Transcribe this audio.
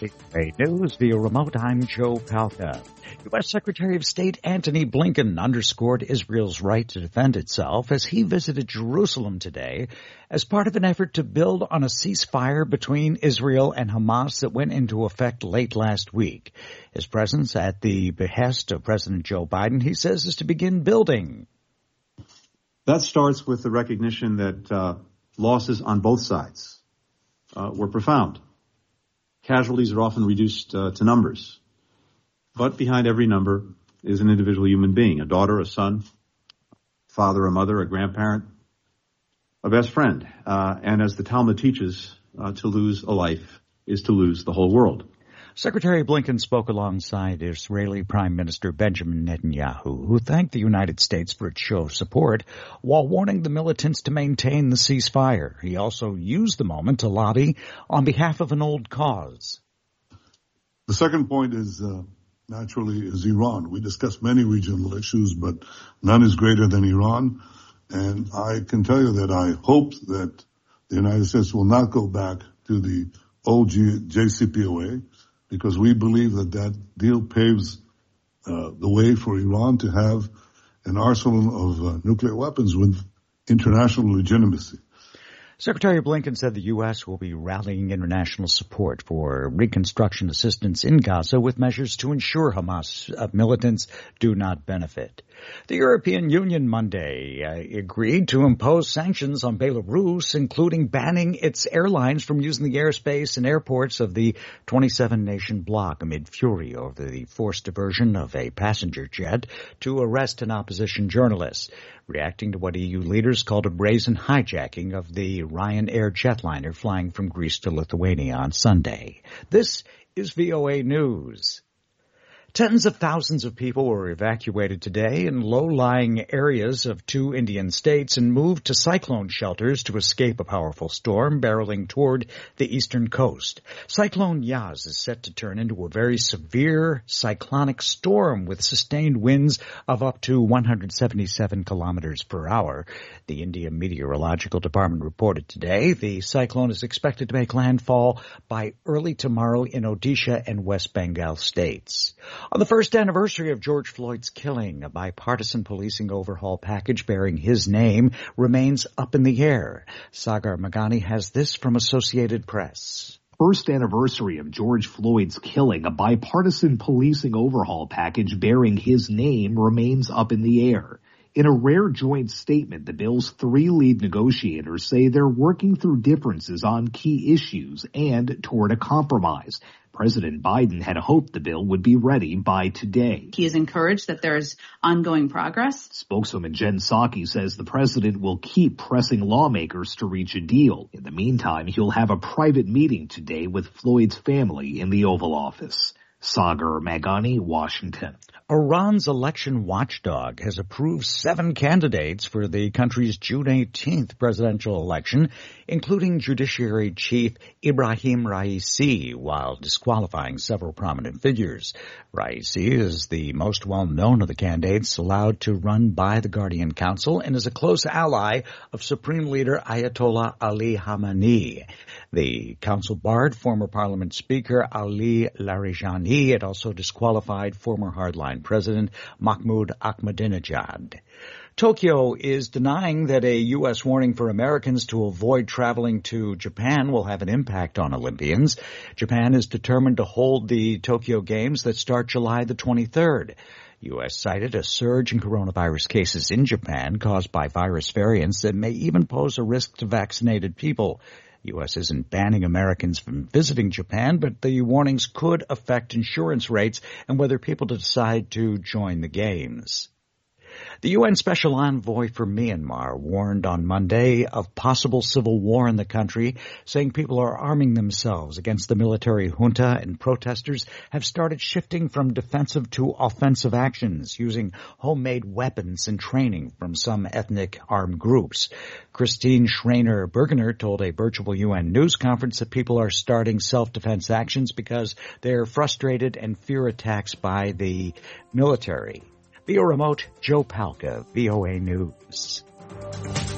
VOA News via remote, I'm Joe Palca. U.S. Secretary of State Antony Blinken underscored Israel's right to defend itself as he visited Jerusalem today as part of an effort to build on a ceasefire between Israel and Hamas that went into effect late last week. His presence at the behest of President Joe Biden, he says, is to begin building. That starts with the recognition that losses on both sides were profound. Casualties are often reduced to numbers. But behind every number is an individual human being, a daughter, a son, a father, a mother, a grandparent, a best friend. And as the Talmud teaches, to lose a life is to lose the whole world. Secretary Blinken spoke alongside Israeli Prime Minister Benjamin Netanyahu, who thanked the United States for its show of support, while warning the militants to maintain the ceasefire. He also used the moment to lobby on behalf of an old cause. The second point is naturally Iran. We discussed many regional issues, but none is greater than Iran. And I can tell you that I hope that the United States will not go back to the old JCPOA, because we believe that that deal paves the way for Iran to have an arsenal of nuclear weapons with international legitimacy. Secretary Blinken said the U.S. will be rallying international support for reconstruction assistance in Gaza with measures to ensure Hamas militants do not benefit. The European Union Monday agreed to impose sanctions on Belarus, including banning its airlines from using the airspace and airports of the 27-nation bloc amid fury over the forced diversion of a passenger jet to arrest an opposition journalist, reacting to what EU leaders called a brazen hijacking of the Ryanair jetliner flying from Greece to Lithuania on Sunday. This is VOA News. Tens of thousands of people were evacuated today in low-lying areas of 2 Indian states and moved to cyclone shelters to escape a powerful storm barreling toward the eastern coast. Cyclone Yas is set to turn into a very severe cyclonic storm with sustained winds of up to 177 kilometers per hour. The India Meteorological Department reported today the cyclone is expected to make landfall by early tomorrow in Odisha and West Bengal states. On the first anniversary of George Floyd's killing, a bipartisan policing overhaul package bearing his name remains up in the air. Sagar Meghani has this from Associated Press. First anniversary of George Floyd's killing, a bipartisan policing overhaul package bearing his name remains up in the air. In a rare joint statement, the bill's 3 lead negotiators say they're working through differences on key issues and toward a compromise. President Biden had hoped the bill would be ready by today. He is encouraged that there's ongoing progress. Spokeswoman Jen Psaki says the president will keep pressing lawmakers to reach a deal. In the meantime, he'll have a private meeting today with Floyd's family in the Oval Office. Sagar Meghani, Washington. Iran's election watchdog has approved 7 candidates for the country's June 18th presidential election, including Judiciary Chief Ibrahim Raisi, while disqualifying several prominent figures. Raisi is the most well-known of the candidates allowed to run by the Guardian Council and is a close ally of Supreme Leader Ayatollah Ali Khamenei. The council barred former Parliament Speaker Ali Larijani. It also disqualified former hardline President Mahmoud Ahmadinejad. Tokyo is denying that a U.S. warning for Americans to avoid traveling to Japan will have an impact on Olympians. Japan is determined to hold the Tokyo Games that start July the 23rd. U.S. cited a surge in coronavirus cases in Japan caused by virus variants that may even pose a risk to vaccinated people. U.S. isn't banning Americans from visiting Japan, but the warnings could affect insurance rates and whether people decide to join the games. The UN Special Envoy for Myanmar warned on Monday of possible civil war in the country, saying people are arming themselves against the military junta and protesters have started shifting from defensive to offensive actions, using homemade weapons and training from some ethnic armed groups. Christine Schreiner-Bergener told a virtual UN news conference that people are starting self-defense actions because they're frustrated and fear attacks by the military. Via remote, Joe Palca, VOA News.